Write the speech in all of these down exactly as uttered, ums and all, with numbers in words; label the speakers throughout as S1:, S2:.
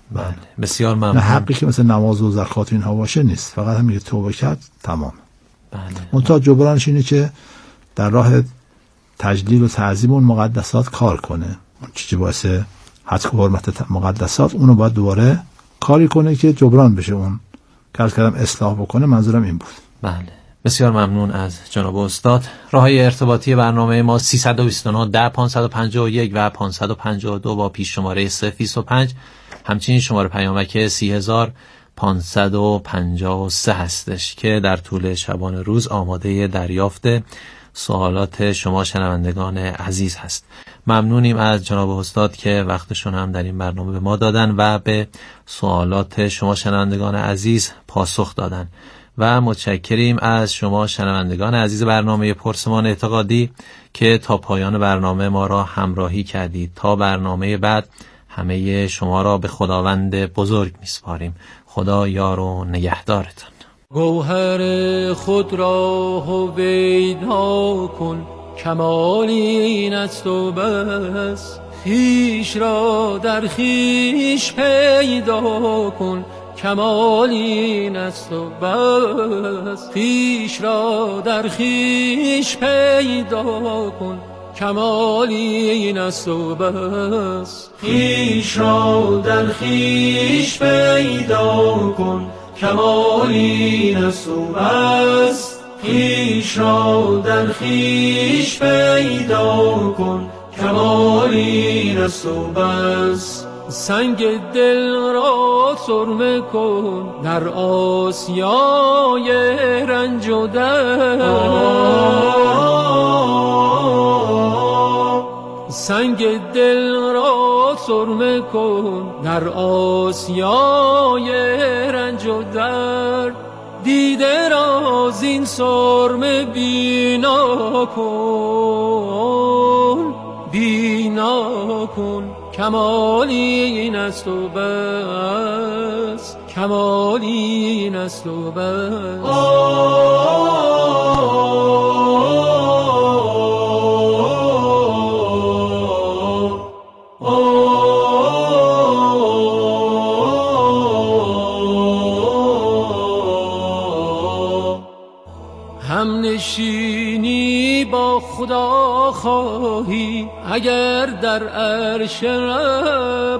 S1: بله بسیار ممنون.
S2: نه حقی که مثل نماز و زکات اینها باشه نیست، فقط همین توبه کرد تمام.
S1: بله.
S2: منتها جبرانش اینه که در راه تجلیل و تعظیم اون مقدسات کار کنه. اون چیزی باعث حد و حرمت مقدسات اونو باید دوباره کاری کنه که جبران بشه، اون کار کردم اصلاح بکنه. منظورم این بود.
S1: بله بسیار ممنون از جناب استاد. راههای ارتباطی برنامه ما سیصد و بیست و نه ده پانصد و پنجاه و یک و پانصد و پنجاه و دو با پیش شماره صفر بیست و پنج، همچنین شماره پیامک سی هزار پانصد و پنجاه و سه هستش که در طول شبانه روز آماده دریافت سوالات شما شنوندگان عزیز هست. ممنونیم از جناب استاد که وقتشون هم در این برنامه به ما دادن و به سوالات شما شنوندگان عزیز پاسخ دادن و متشکریم از شما شنوندگان عزیز برنامه پرسمان اعتقادی که تا پایان برنامه ما را همراهی کردید. تا برنامه بعد همه شما را به خداوند بزرگ میسپاریم. خدا یار و نگهدارتان.
S3: گوهر خود را هویدا کن، کمال این است و بس. خویش را در خویش پیدا کن، کمال این است و بس. خویش را در خویش پیدا کن، کمال این است و بس.
S4: خویش را در خویش پیدا کن، کمال این است و بس. خویش را در خویش پیدا کن، کمال این است و بس.
S3: سنگ دل را سرمه کن در آسیای رنج و درد. سنگ دل را سرمه کن در آسیای رنج و درد. دیده را زین سرمه بینا کن، بینا کن، کمال این است و بس. کمال این است و بس. هم نشینی با خدا خواهی اگر در عرش رب،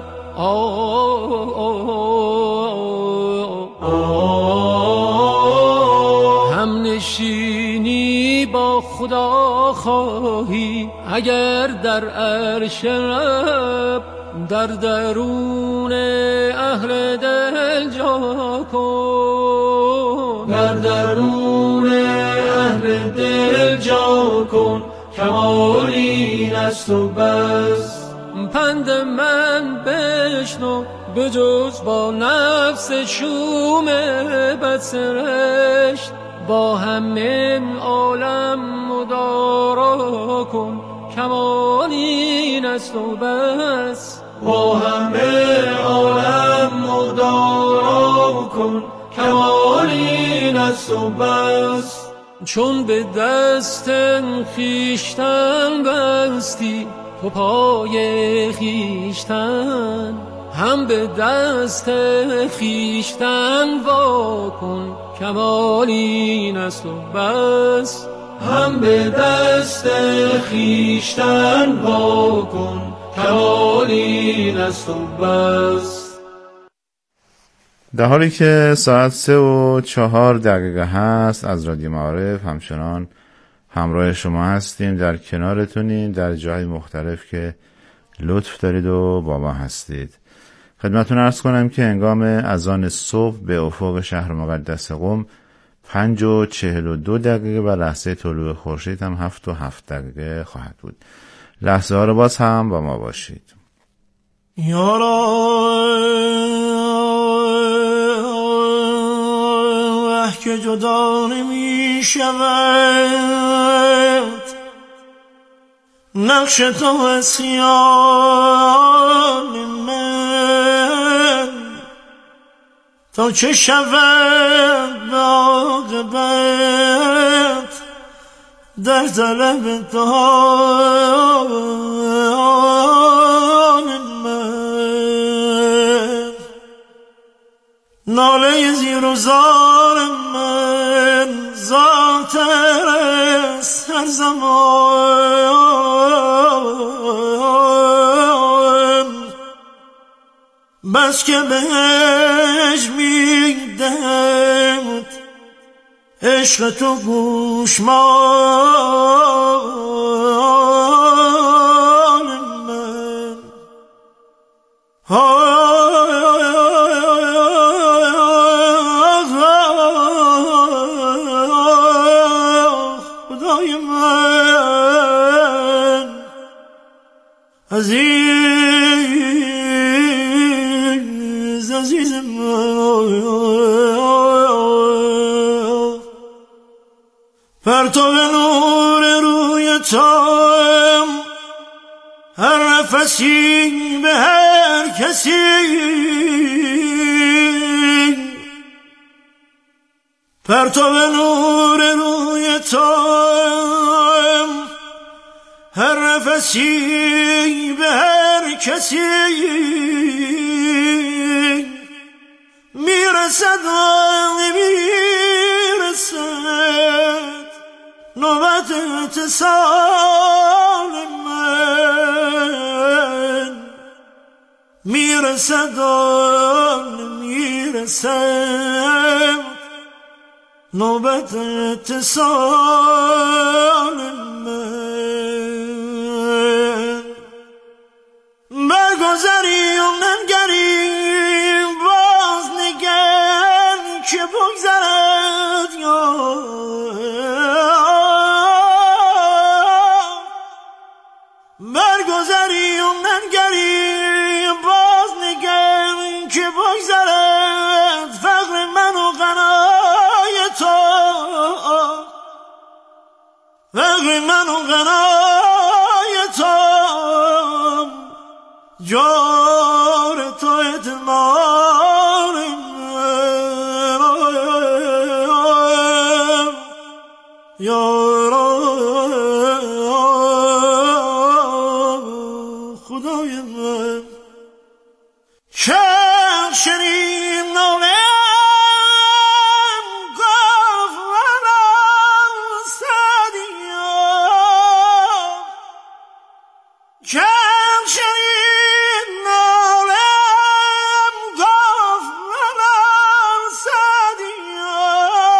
S3: هم نشینی با خدا خواهی اگر در عرش رب. در درون اهل دل جا کن،
S4: در درون اهل دل جا کن، کمال این است و بس.
S3: پند من بشنو بجز با نفس شوم بدسرشت. با همه عالم مدارا کن، کمال این است و بس.
S4: با همه عالم مدارا کن، کمال این است و بس.
S3: چون به دست خویشتن بستی تو پای خویشتن، هم به دست خویشتن وا کن، کمال این است و بس.
S4: هم به دست خویشتن وا کن، کمال این است و بس.
S5: در حالی که ساعت سه و چهار دقیقه هست از رادیو معارف همچنان همراه شما هستیم، در کنارتونیم در جای مختلف که لطف دارید و با ما هستید. خدمتون عرض کنم که هنگام اذان صبح به افق شهر مقدس قم پنج و چهل و دو دقیقه و لحظه طلوع خورشید هم هفت و هفت دقیقه خواهد بود. لحظه ها رو باز هم با ما باشید.
S4: یارا که جدا نمی شود نقش تو از خیال من، تا چه شود عاقبت در طلب تو من. ناله زیر و زار من ذاتر است هر زمان، بس که بهش میدهد عشق تو گوشمان من. خدای من عزیز عزیز من، پرتو نور روی تو هر نفسی به هر کسی، پرتو نور روی تو هر نفسی به هر کسی میرسد و میرسد نوبت اتصال من، میرسد و میرسد نوبت اتصال من. برگذری و ننگری باز نگر که بگذرد یا برگذری و ننگری باز نگر که بگذرد فقر من و غنای تو، فقر من و غنای تو، جار تو اعتمار من یارا خدای من. شب شنید نالم گفت منم سعدیا، شب شنید نالم گفت منم سعدیا،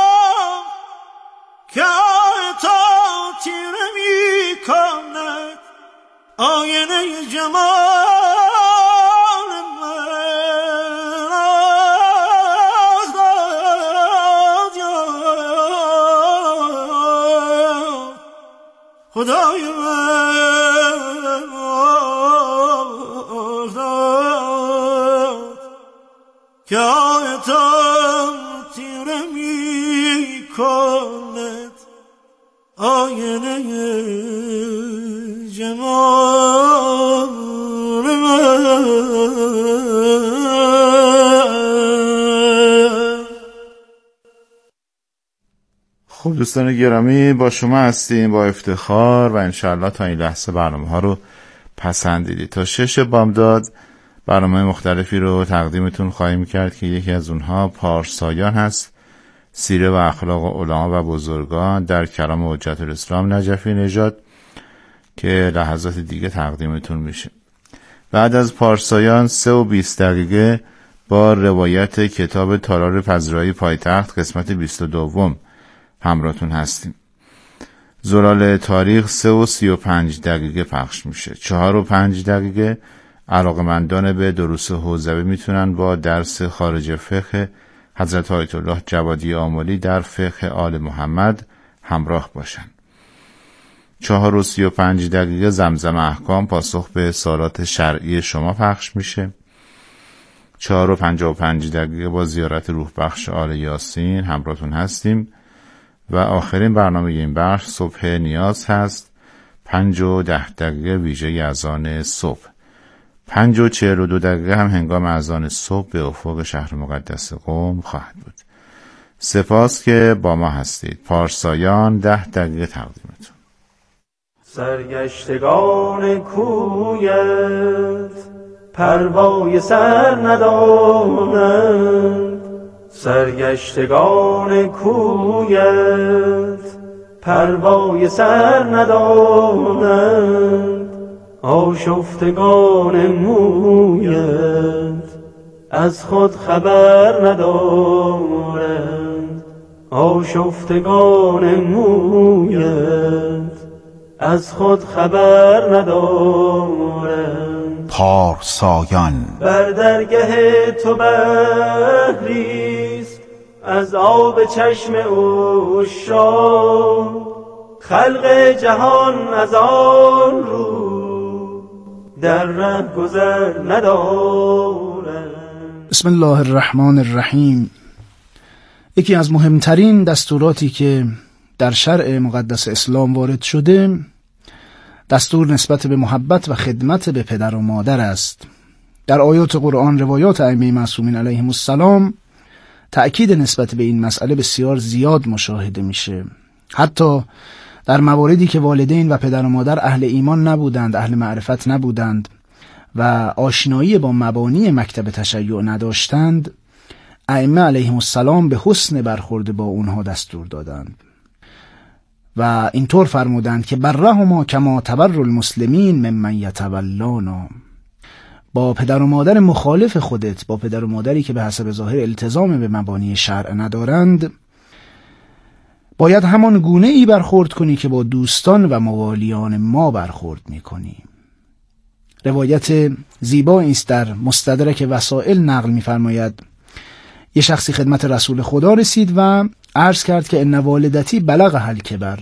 S4: که تا تیره می کند آینه جمال من. خدای من که آیتم تیره می کند آینه جمال من.
S5: خب دوستان گرامی، با شما هستیم با افتخار و انشاءالله تا این لحظه برنامه ها رو پسندیدید. تا شش بامداد برنامه مختلفی رو تقدیمتون خواهیم کرد که یکی از اونها پارسایان هست، سیره و اخلاق علما و بزرگان در کلام حجت الاسلام نجفی نژاد که لحظات دیگه تقدیمتون میشه. بعد از پارسایان سه و بیست دقیقه با روایت کتاب تالار پذیرایی پایتخت قسمت بیست و دوم همراهتون هستیم. زلال تاریخ سه و سی و پنج دقیقه پخش میشه. چهار و پنج دقیقه علاقمندان به دروس حوزوی میتونن با درس خارج فقه حضرت آیت الله جوادی آملی در فقه آل محمد همراه باشن. چهار و سی و پنج دقیقه زمزم احکام پاسخ به سوالات شرعی شما پخش میشه. چهار و پنجاه و پنج دقیقه با زیارت روح بخش آل یاسین همراهتون هستیم و آخرین برنامه این بخش صبح نیاز هست. پنج و ده دقیقه ویژه اذان صبح. پنج و چهل و دو دقیقه هم هنگام اذان صبح به افق شهر مقدس قم خواهد بود. سپاس که با ما هستید. پارسایان ده دقیقه تقدیمتون.
S6: سرگشتگان کویت پروای سر ندانند،
S4: سرگشتگان کویت پروای سر ندانند، آشفتگان مویت از خود خبر ندارند، آشفتگان مویت از خود خبر ندارند.
S6: پارسایان
S4: بر درگه تو بحریست از آب چشم عشاق، خلق جهان از آن رو در ره گذر ندارند.
S7: بسم الله الرحمن الرحیم. یکی از مهمترین دستوراتی که در شرع مقدس اسلام وارد شده، دستور نسبت به محبت و خدمت به پدر و مادر است. در آیات قرآن، روایات ائمه معصومین علیهم السلام، تأکید نسبت به این مسئله بسیار زیاد مشاهده میشه. حتی در مواردی که والدین و پدر و مادر اهل ایمان نبودند، اهل معرفت نبودند و آشنایی با مبانی مکتب تشیع نداشتند، ائمه علیهم السلام به حسن برخورد با اونها دستور دادند و اینطور فرمودند که برهما کما تبر المسلمین ممن یتولانا. با پدر و مادر مخالف خودت، با پدر و مادری که به حسب ظاهر التزام به مبانی شرع ندارند، باید همان گونه ای برخورد کنی که با دوستان و موالیان ما برخورد میکنی. روایت زیبایی است در مستدرک وسائل نقل می‌فرماید یه شخصی خدمت رسول خدا رسید و عرض کرد که ان والدتی بلغها الکبر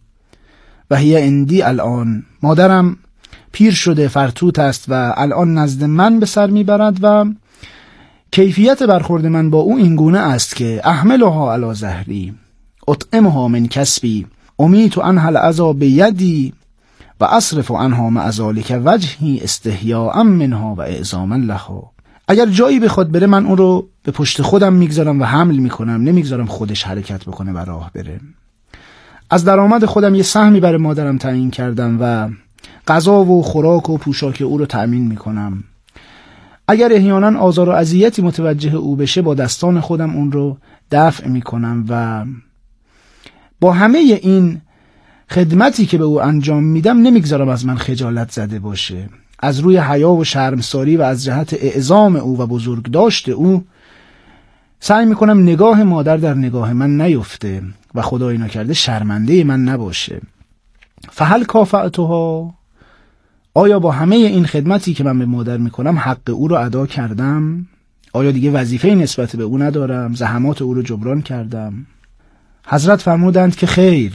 S7: و هی عندی الان. مادرم پیر شده، فرتوت است و الان نزد من به سر میبرد و کیفیت برخورد من با او این گونه است که احملها علی ظهری، اطعمها من کسبی، امیت عنها الاذی بیدی و اصرف عنها مع ذلک وجهی استحیاء منها و اعظاما لها. اگر جایی بخواد بره، من اون رو به پشت خودم میگذارم و حمل میکنم، نمیگذارم خودش حرکت بکنه و راه بره. از درآمد خودم یه سهمی برای مادرم تعیین کردم و غذا و خوراک و پوشاک او رو تأمین میکنم. اگر احیانا آزار و اذیتی متوجه او بشه، با دستان خودم اون رو دفع میکنم و با همه این خدمتی که به او انجام میدم نمیگذارم از من خجالت زده باشه. از روی حیا و شرمساری و از جهت اعظام او و بزرگداشت او سعی میکنم نگاه مادر در نگاه من نیفته و خدای نکرده شرمنده من نباشه. فهل کافأتها، آیا با همه این خدمتی که من به مادر میکنم حق او رو ادا کردم؟ آیا دیگه وظیفه نسبت به او ندارم؟ زحمات او رو جبران کردم؟ حضرت فرمودند که خیر،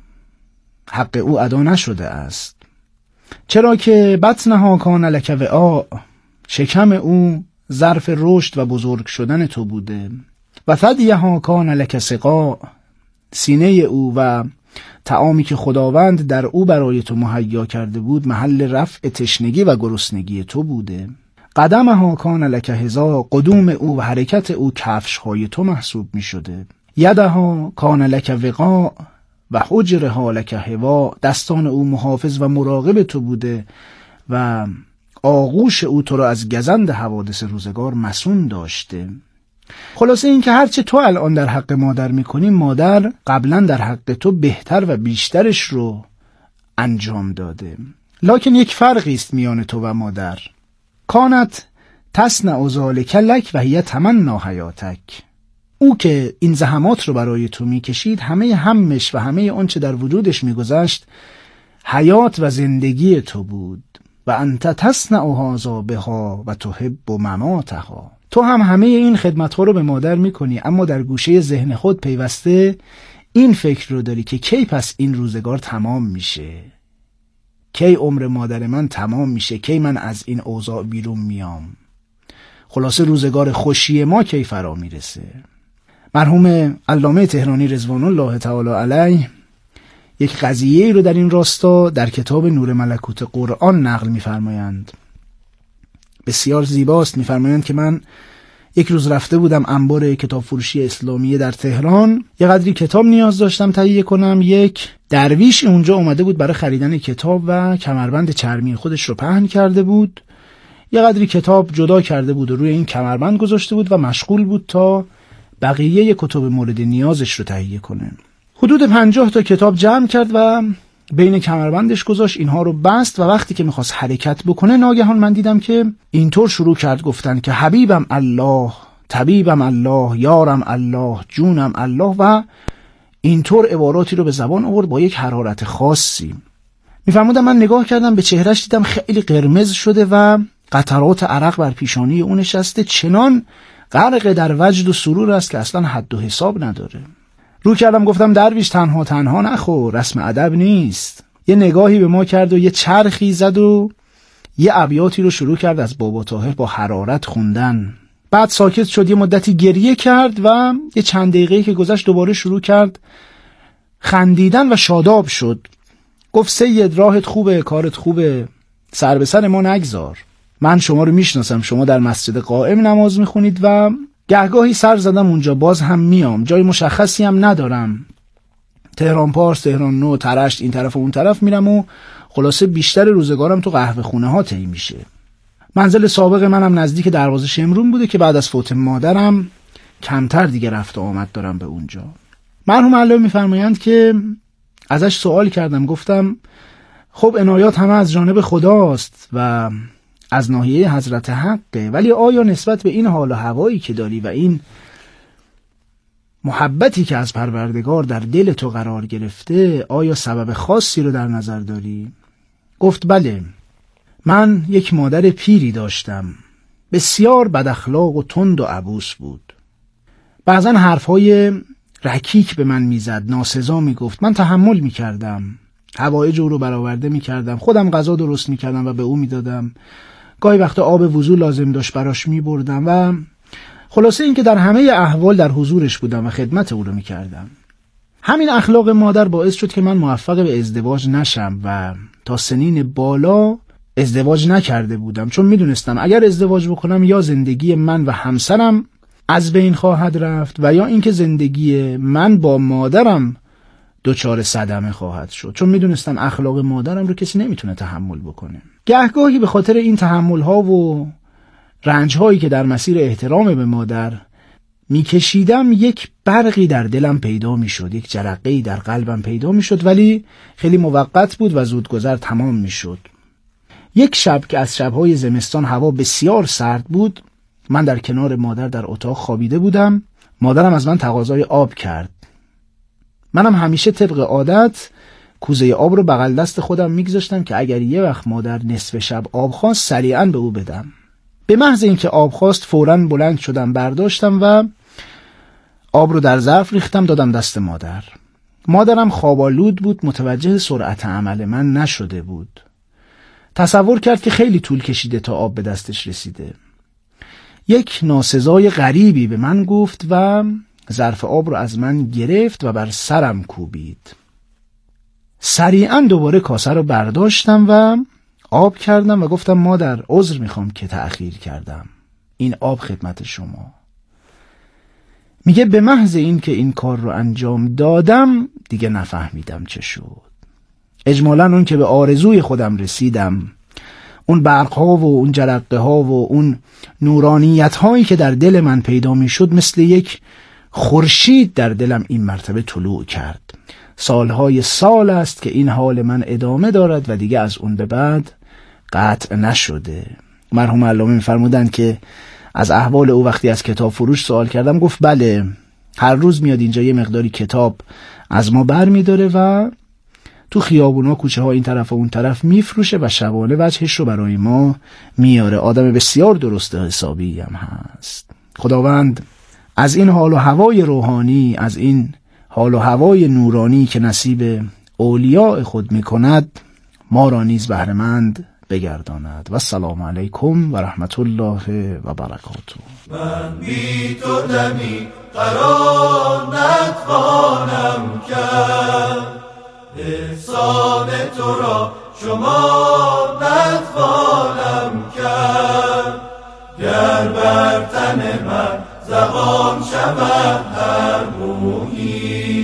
S7: حق او ادا نشده است. چرا که بطنها کان لک وعاء، شکم او ظرف رشد و بزرگ شدن تو بوده، و ثدیها کان لک سقاء، سینه او و طعامی که خداوند در او برای تو مهیا کرده بود محل رفع تشنگی و گرسنگی تو بوده. قدمها کان لک حذاء، قدوم او و حرکت او کفش‌های تو محسوب می شده. یدها کان لک وقاء و حجرها لک هوا، دستان او محافظ و مراقب تو بوده و آغوش او تو را از گزند حوادث روزگار مسون داشته. خلاصه این که هرچه تو الان در حق مادر میکنی، مادر قبلا در حق تو بهتر و بیشترش رو انجام داده. لکن یک فرقی است میان تو و مادر. کانت تصنع ذلک لک و هی تمنا حیاتک. او که این زحمات رو برای تو میکشید، همه همش و همه آنچه در وجودش میگذشت حیات و زندگی تو بود. و انت تصنع هذا بها و تحب مماتها. تو هم همه این خدمت‌ها رو به مادر میکنی، اما در گوشه ذهن خود پیوسته این فکر رو داری که کی پس این روزگار تمام میشه، کی عمر مادر من تمام میشه، کی من از این اوضاع بیرون میام، خلاصه روزگار خوشی ما کی فرا میرسه. مرحوم علامه تهرانی رضوان الله تعالی علیه یک قضیه رو در این راستا در کتاب نور ملکوت قرآن نقل می‌فرمایند. بسیار زیباست. می‌فرمایند که من یک روز رفته بودم انبار کتاب فروشی اسلامیه در تهران، یه قدری کتاب نیاز داشتم تهیه کنم. یک درویش اونجا اومده بود برای خریدن کتاب و کمربند چرمی خودش رو پهن کرده بود، یه قدری کتاب جدا کرده بود و روی این کمربند گذاشته بود و مشغول بود تا بقیه کتب مورد نیازش رو تهیه کنه. حدود پنجاه تا کتاب جمع کرد و بین کمربندش گذاشت، اینها رو بست و وقتی که میخواست حرکت بکنه ناگهان من دیدم که اینطور شروع کرد گفتن که حبیبم الله، طبیبم الله، یارم الله، جونم الله و اینطور عباراتی رو به زبان آورد با یک حرارت خاصی. میفرمودم من نگاه کردم به چهرهش، دیدم خیلی قرمز شده و قطرات عرق بر پیشانی اون نشسته، چنان غرق در وجد و سرور است که اصلا حد و حساب نداره. رو کردم گفتم درویش تنها تنها نخور، رسم ادب نیست. یه نگاهی به ما کرد و یه چرخی زد و یه ابیاتی رو شروع کرد از بابا طاهر با حرارت خوندن. بعد ساکت شد، یه مدتی گریه کرد و یه چند دقیقه‌ای که گذشت دوباره شروع کرد خندیدن و شاداب شد. گفت سید راهت خوبه، کارت خوبه، سر به سر ما نگذار. من شما رو میشناسم، شما در مسجد قائم نماز میخونید و گهگاهی سر زدم اونجا، باز هم میام، جای مشخصی هم ندارم، تهران پارس، تهران نو، ترشت، این طرف و اون طرف میرم و خلاصه بیشتر روزگارم تو قهوه خونه ها طی میشه. منزل سابق منم نزدیک دروازه شمرون بوده که بعد از فوت مادرم کمتر دیگه رفت و آمد دارم به اونجا. مرحوم الله میفرمایند که ازش سوال کردم، گفتم خب عنایات همه از جانب خداست و از ناحیه حضرت حقه، ولی آیا نسبت به این حال و هوایی که داری و این محبتی که از پروردگار در دل تو قرار گرفته، آیا سبب خاصی رو در نظر داری؟ گفت بله، من یک مادر پیری داشتم، بسیار بد اخلاق و تند و عبوس بود. بعضن حرفهای رکیک به من میزد، ناسزا میگفت، من تحمل میکردم، حوایج او رو برآورده میکردم، خودم غذا درست میکردم و به او میدادم، گاهی وقتا آب وضو لازم داشت براش میبردم و خلاصه این که در همه احوال در حضورش بودم و خدمت او رو میکردم. همین اخلاق مادر باعث شد که من موفق به ازدواج نشم و تا سنین بالا ازدواج نکرده بودم، چون میدونستم اگر ازدواج بکنم یا زندگی من و همسرم از بین خواهد رفت و یا اینکه زندگی من با مادرم دچار صدمه خواهد شد، چون میدونستم اخلاق مادرم رو کسی نمیتونه تحمل بکنه. گهگاهی به خاطر این تحمل ها و رنج هایی که در مسیر احترام به مادر میکشیدم یک برقی در دلم پیدا میشد، یک جرقه‌ای در قلبم پیدا میشد، ولی خیلی موقت بود و زودگذر تمام میشد. یک شب که از شبهای زمستان هوا بسیار سرد بود، من در کنار مادر در اتاق خوابیده بودم. مادرم از من تقاضای آب کرد. منم همیشه طبق عادت کوزه آب رو بغل دست خودم میگذاشتم که اگر یه وقت مادر نصف شب آب خواست سریعا به او بدم. به محض اینکه آب خواست فوراً بلند شدم، برداشتم و آب رو در ظرف ریختم دادم دست مادر. مادرم خوابالود بود، متوجه سرعت عمل من نشده بود. تصور کرد که خیلی طول کشیده تا آب به دستش رسیده. یک ناسزای غریبی به من گفت و ظرف آب رو از من گرفت و بر سرم کوبید. سریعا دوباره کاسه رو برداشتم و آب کردم و گفتم مادر عذر میخوام که تأخیر کردم، این آب خدمت شما. میگه به محض این که این کار رو انجام دادم دیگه نفهمیدم چه شد. اجمالاً اون که به آرزوی خودم رسیدم، اون برقها و اون جرقه ها و اون نورانیت هایی که در دل من پیدا می شد مثل یک خورشید در دلم این مرتبه طلوع کرد. سالهای سال است که این حال من ادامه دارد و دیگه از اون به بعد قطع نشده. مرحوم علامه می فرمودن که از احوال او وقتی از کتاب فروش سوال کردم، گفت بله، هر روز میاد اینجا یه مقداری کتاب از ما بر می داره و تو خیابونا کوچه ها این طرف و اون طرف میفروشه و شبانه وجهش رو برای ما میاره. آدم بسیار درست حسابی هم هست. خداوند از این حال و هوای روحانی، از این حال و هوای نورانی که نصیب اولیاء خود میکند، ما را نیز بهره‌مند بگرداند. و السلام علیکم و رحمت الله و برکاته.
S4: من بی تو دمی قرار نتوانم کرد، احسان تو را شما نتوانم کرد. گر بر تن من زبان شود هر مویی،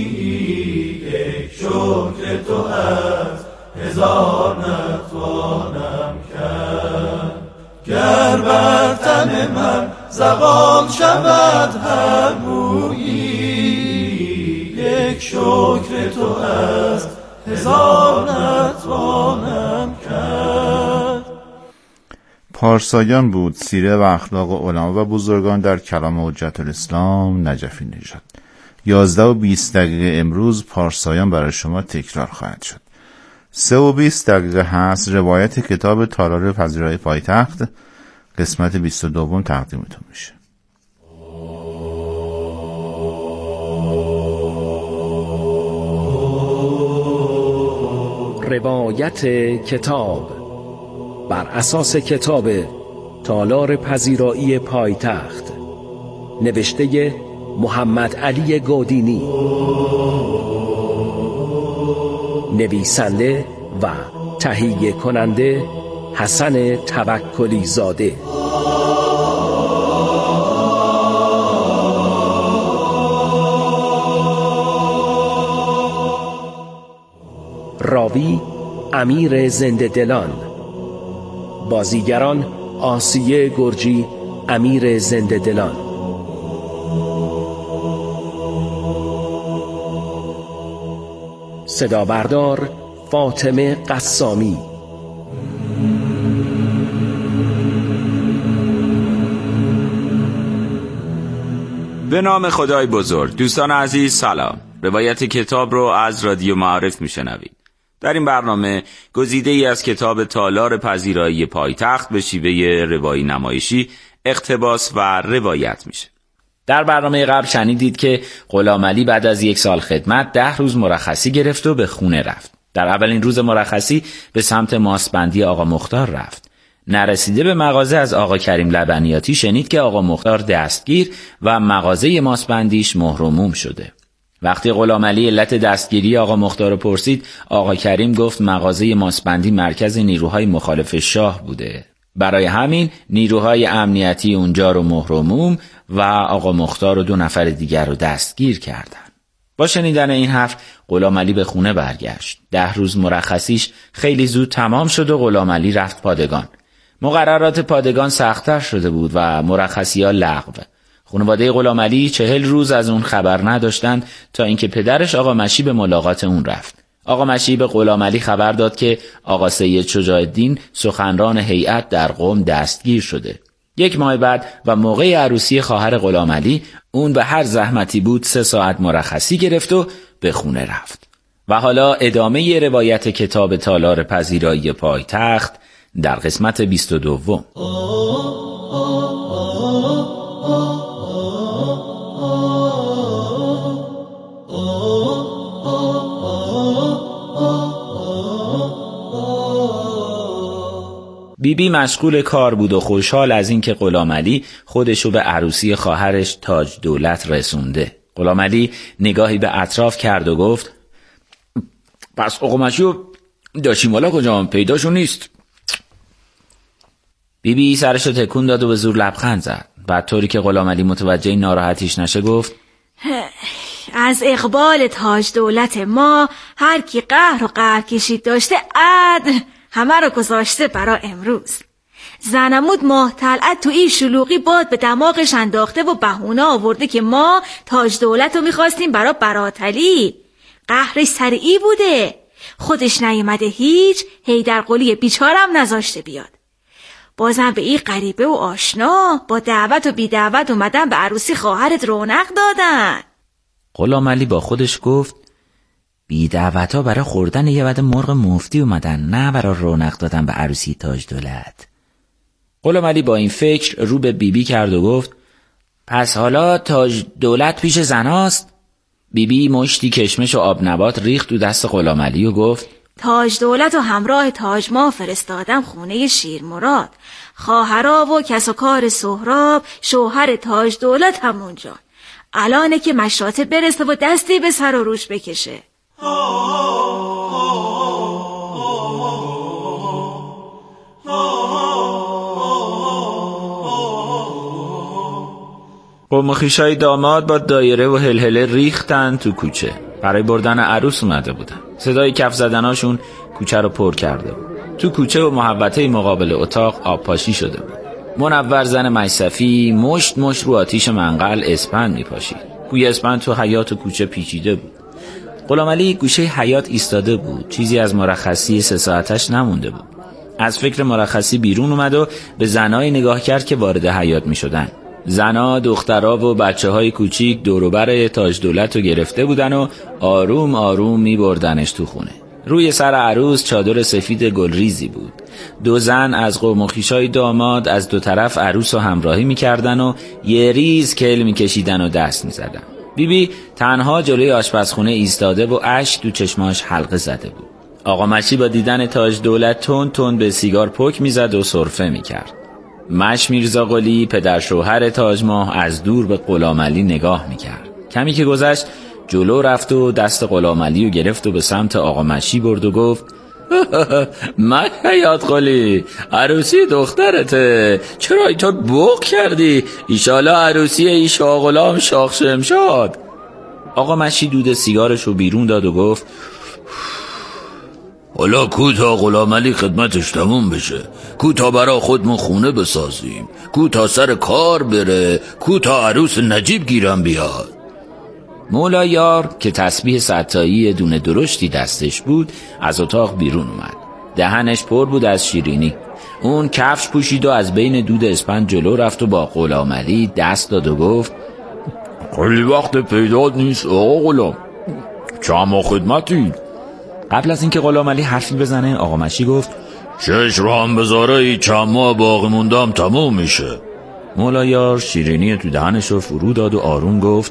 S4: یک شکر تو از هزار نتوانم کرد. گر بر تن من زبان شود هر مویی، یک شکر تو است هزار نتوانم کرد.
S5: پارسایان بود سیره و اخلاق علما و بزرگان در کلام حجت الاسلام نجفی نژاد. یازده و بیست دقیقه امروز پارسایان برای شما تکرار خواهد شد. سه و بیست دقیقه هست روایت کتاب تالار پذیرایی پایتخت قسمت بیست و دوم تقدیمتون میشه.
S6: روایت کتاب بر اساس کتاب تالار پذیرایی پایتخت، نوشته محمد علی گودینی، نویسنده و تهیه کننده حسن توکلی زاده. راوی امیر زنده دلان. بازیگران آسیه گرجی، امیر زنده دلان. صدا بردار فاطمه قسامی.
S8: به نام خدای بزرگ. دوستان عزیز سلام. روایت کتاب رو از رادیو معارف میشنوید. در این برنامه گزیده ای از کتاب تالار پذیرایی پایتخت به شیوه روایی نمایشی اقتباس و روایت میشه. در برنامه قبل شنیدید که غلامعلی بعد از یک سال خدمت ده روز مرخصی گرفت و به خونه رفت. در اولین روز مرخصی به سمت ماسبندی آقا مختار رفت. نرسیده به مغازه از آقا کریم لبنیاتی شنید که آقا مختار دستگیر و مغازه ماسبندیش مهرموم شده. وقتی غلامعلی علت دستگیری آقا مختار پرسید، آقا کریم گفت مغازه ماسبندی مرکز نیروهای مخالف شاه بوده. برای همین نیروهای امنیتی اونجا رو مهرموم و آقا مختار و دو نفر دیگر رو دستگیر کردن. با شنیدن این حرف غلامعلی به خونه برگشت. ده روز مرخصیش خیلی زود تمام شد و غلامعلی رفت پادگان. مقررات پادگان سخت‌تر شده بود و مرخصی‌ها لغو. خانواده غلامعلی چهل روز از اون خبر نداشتند تا اینکه پدرش آقا مشی به ملاقات اون رفت. آقا مشی به غلامعلی خبر داد که آقا سید شجاع الدین سخنران هیئت در قم دستگیر شده. یک ماه بعد و موقع عروسی خواهر غلامعلی اون به هر زحمتی بود سه ساعت مرخصی گرفت و به خونه رفت. و حالا ادامه روایت کتاب تالار پذیرایی پایتخت در قسمت بیست و دوم. بی بی مشغول کار بود و خوشحال از این که غلامعلی خودشو به عروسی خواهرش تاج دولت رسونده. غلامعلی نگاهی به اطراف کرد و گفت پس آقا مشی و داشیمالا کجا؟ پیداشون نیست. بی بی سرشو تکون داد و به زور لبخند زد. بعد طوری که غلامعلی متوجه ناراحتیش نشه گفت
S9: از اقبال تاج دولت ما هر کی قهر و قهر کشید داشته عدل همه رو گذاشته برا امروز. زنمود ماه طلعت تو این شلوغی باد به دماغش انداخته و بهونه آورده که ما تاج دولت رو میخواستیم برا براتلی. قهرش سر ای بوده، خودش نیومده هیچ، حیدر قلی بیچارم نذاشته بیاد. بازم به این غریبه و آشنا با دعوت و بی دعوت اومدن به عروسی خواهرت رونق دادن.
S6: غلامعلی با خودش گفت بی دعوت ها برای خوردن یه وعده مرغ مفتی اومدن، نه برای رونق دادن به عروسی تاج دولت. غلامعلی با این فکر رو به بیبی کرد و گفت پس حالا تاج دولت پیش زناست؟ بیبی مشتی کشمش و آب نبات ریخت تو دست غلامعلی و گفت
S9: تاج دولت و همراه تاج ما فرستادم خونه شیر مراد. خواهرا و کس و کار سهراب شوهر تاج دولت همونجا. الانه که مشاطه برسه و دستی به سر و روش بکشه.
S8: قوم و خویشای داماد با دایره و هلهله ریختن تو کوچه. برای بردن عروس اومده بودن. صدای کف زدناشون کوچه رو پر کرده بود. تو کوچه و محوطه مقابل اتاق آب پاشی شده بود.
S6: منور زن مصرفی مشت مشت رو آتیش منقل اسپند میپاشید. بوی اسپند تو حیاط و کوچه پیچیده بود. غلام علی گوشه حیاط ایستاده بود. چیزی از مرخصی سه ساعتش نمونده بود. از فکر مرخصی بیرون اومد و به زنای نگاه کرد که وارد حیاط میشدن. زنا، دخترها و بچه های کوچیک دوروبر تاج دولت رو گرفته بودن و آروم آروم می بردنش تو خونه. روی سر عروس چادر سفید گلریزی بود. دو زن از قوم و خویشای داماد از دو طرف عروس رو همراهی می کردن و یه ریز کل می کشیدن و دست می زدن. بیبی تنها جلوی آشپزخونه ایستاده و اشک تو چشماش حلقه زده بود. آقا مشی با دیدن تاج دولت تون تون به سیگار پک می زد و سرفه می کرد. مش میرزا قلی پدر شوهر تاج ماه از دور به غلام علی نگاه میکرد. کمی که گذشت جلو رفت و دست غلام علی رو گرفت و به سمت آقا مشی برد و گفت من حیات قلی عروسی دخترته، چرا اینطور بغ کردی؟ ایشالا عروسی ای شاه غلام شاخ شمشاد. آقا مشی دود سیگارش رو بیرون داد و گفت حالا کو تا غلام علی خدمتش تموم بشه، کو تا برا خودمون خونه بسازیم، کو تا سر کار بره، کو تا عروس نجیب گیرم بیاد. مولا یار که تسبیح ستایی دونه درشتی دستش بود از اتاق بیرون اومد. دهنش پر بود از شیرینی. اون کفش پوشید و از بین دود اسپند جلو رفت و با غلام علی دست داد و گفت خیلی وقت پیدات نیست آقا غلام، چند ما خدمتی؟ قبل از اینکه غلام علی حرفی بزنه آقا مشی گفت چش رو هم بذاره ای چند ماه باقی موندم تموم میشه. مولا یار شیرینی تو دهنش رو فرو داد و آروم گفت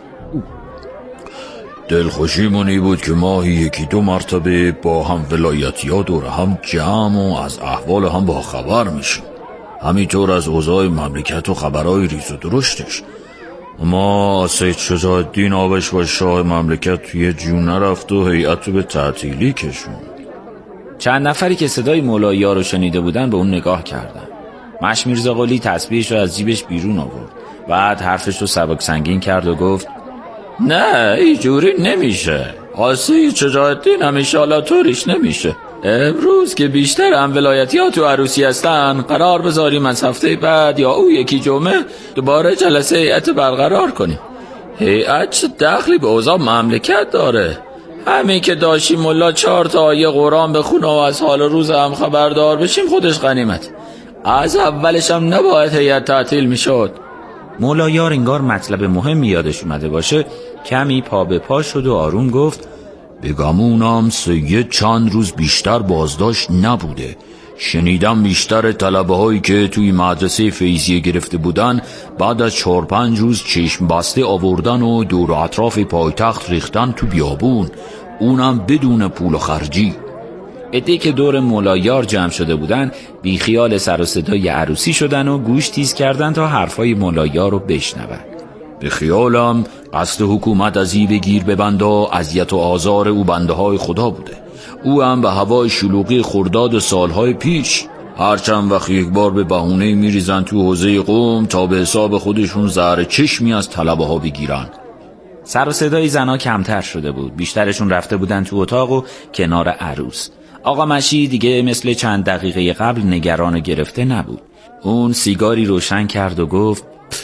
S6: دلخوشیمونی بود که ماهی یکی دو مرتبه با هم ولایتی ها دور هم جمع و از احوال هم با خبر میشیم، همینطور از اوضاع مملکت و خبرهای ریز و درشتش. ما سید شجاع الدین آبش و شاه مملکت توی جون نرفت و هیئت رو به تعطیلی کشون. چند نفری که صدای مولایی ها رو شنیده بودن به اون نگاه کردن. مش میرزا قلی تسبیحش رو از جیبش بیرون آورد، بعد حرفش رو سبک سنگین کرد و گفت نه اینجوری نمیشه، سید شجاع الدین هم انشالله طوریش نمیشه. امروز که بیشتر هم ولایتی ها تو عروسی هستن قرار بذاریم از هفته بعد یا او یکی جمعه دوباره جلسه هیئت برقرار کنیم. هیئت چه دخلی به اوضاع مملکت داره؟ همین که داشی ملا چهار تا آیه قرآن بخونه و از حال روز هم خبردار بشیم خودش غنیمت. از اولش هم نباید هیئت تعطیل میشد. مولا یار انگار مطلب مهمی یادش اومده باشه کمی پا به پا شد و آروم گفت بگمونم سید چند روز بیشتر بازداشت نبوده. شنیدم بیشتر طلبه هایی که توی مدرسه فیضیه گرفته بودن بعد از چهار پنج روز چشم بسته آوردن و دور اطراف پایتخت ریختن تو بیابون، اونم بدون پول و خرجی. عده‌ای که دور مولایار جمع شده بودن بی خیال سر و صدای عروسی شدن و گوش تیز کردن تا حرفای مولایار رو بشنون. به خیالم قصد حکومت از ای بگیر ببندا اذیت و آزار او بنده های خدا بوده. او هم به هوای شلوغی خرداد سالهای پیش هر چند وقت یک بار به بهونه میریزن تو حوزه قوم تا به حساب خودشون زهر چشمی از طلبه ها بگیرن. سر و صدای زنا کمتر شده بود. بیشترشون رفته بودن تو اتاق و کنار عروس. آقا مشی دیگه مثل چند دقیقه قبل نگران گرفته نبود. اون سیگاری روشن کرد و گفت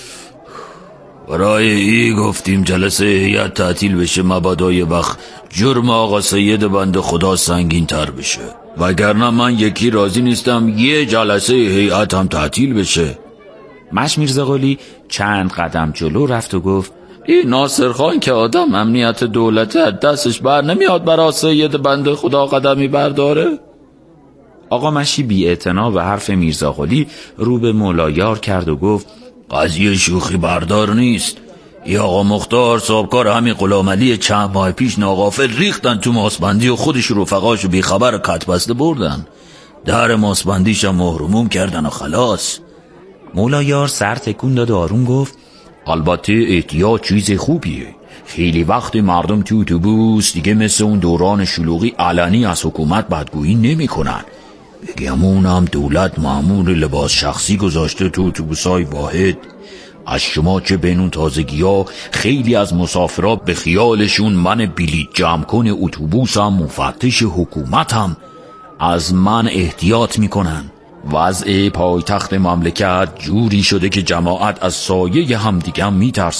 S6: برای ای گفتیم جلسه هیئت تعطیل بشه مبادا یه وقت جرم آقا سید بنده خدا سنگین تر بشه، وگرنه من یکی راضی نیستم یه جلسه هیئت هم تعطیل بشه. مش میرزا قلی چند قدم جلو رفت و گفت این ناصر خان که آدم امنیت دولت از دستش بر نمیاد برای سید بنده خدا قدمی برداره. آقا مشی بی اعتنا به حرف میرزا قلی رو به مولایار کرد و گفت قضیه شوخی بردار نیست. ای آقا مختار صاحبکار همین غلام علی چند ماه پیش ناغافل ریختن تو ماسبندی و خودش رفقاشو بی خبر کت بسته بردن، در ماسبندیش هم محروموم کردن و خلاص. مولایار سر تکون داد و آروم گفت البته احتیاط چیز خوبیه. خیلی وقت مردم تو اتوبوس دیگه مثل اون دوران شلوغی علنی از حکومت بدگویی نمی کنن. بگمونم دولت مأمور لباس شخصی گذاشته تو اتوبوسای واحد. از شما چه بینون تازگی ها خیلی از مسافرها به خیالشون من بلیط جمع کن اتوبوسم مفتش حکومتم از من احتیاط میکنن.
S10: وضع پایتخت مملکت جوری شده که جماعت از سایه همدیگه میترسن.